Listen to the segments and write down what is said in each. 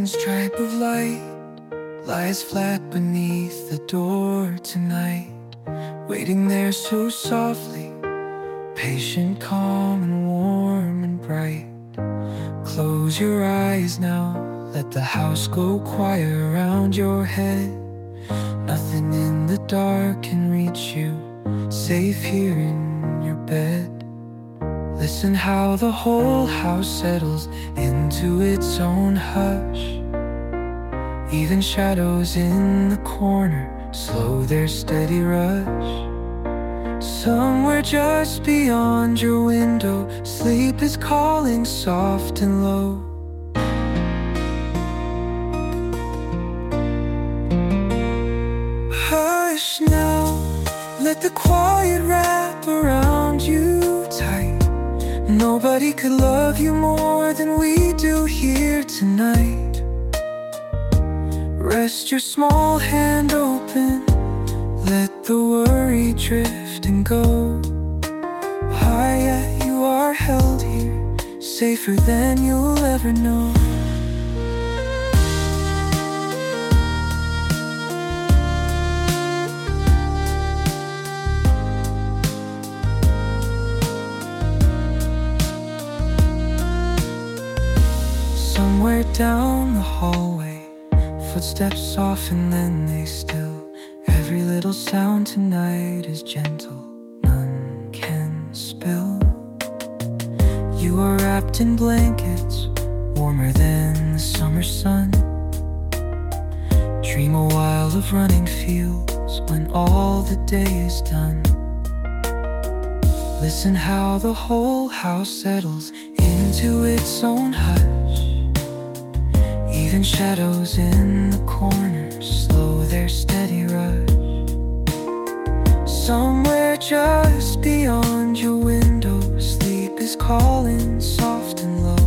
thin stripe of light lies flat beneath the door tonight, waiting there so softly, patient, calm, and warm and bright. Close your eyes now, let the house go quiet around your head. Nothing in the dark can reach you, safe here in your bed. Listen how the whole house settles into its own hush. Even shadows in the corner slow their steady rush. Somewhere just beyond your window, sleep is calling soft and low. Hush now, let the quiet wrap around you tight. Nobody could love you more than we do here tonight. Rest your small hand open, let the worry drift and go. Yet you are held here, safer than you'll ever know. Somewhere down the hallway, footsteps soften, then they still. Every little sound tonight is gentle, none can spill. You are wrapped in blankets, warmer than the summer sun. Dream a while of running fields when all the day is done. Listen how the whole house settles into its own hush. Even shadows in the corners slow their steady rush. Somewhere just beyond your window, sleep is calling soft and low.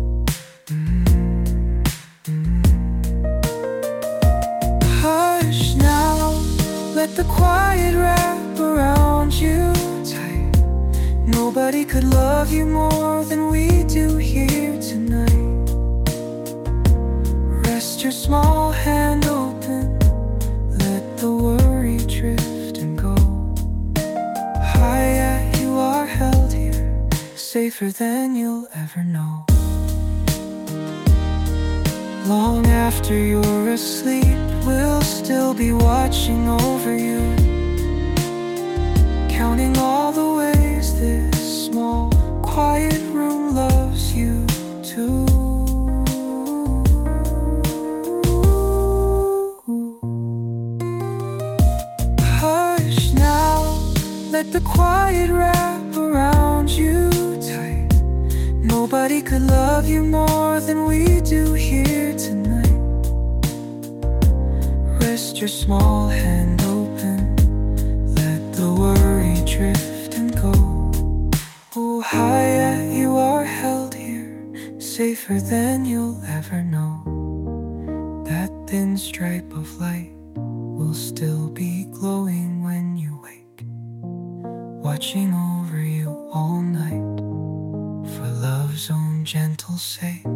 Hush now, let the quiet wrap around you tight. Nobody could love you more than we do here tonight. Rest your small hand open, let the worry drift and go. Yet you are held here, safer than you'll ever know. Long after you're asleep, we'll still be watching over you, counting all the ways this small, quiet room loves you too. Let the quiet wrap around you tight. Nobody could love you more than we do here tonight. Rest your small hand open, let the worry drift and go. Yet you are held here, safer than you'll ever know. That thin stripe of light will still be glowing when you wake, watching over you all night, for love's own gentle sake.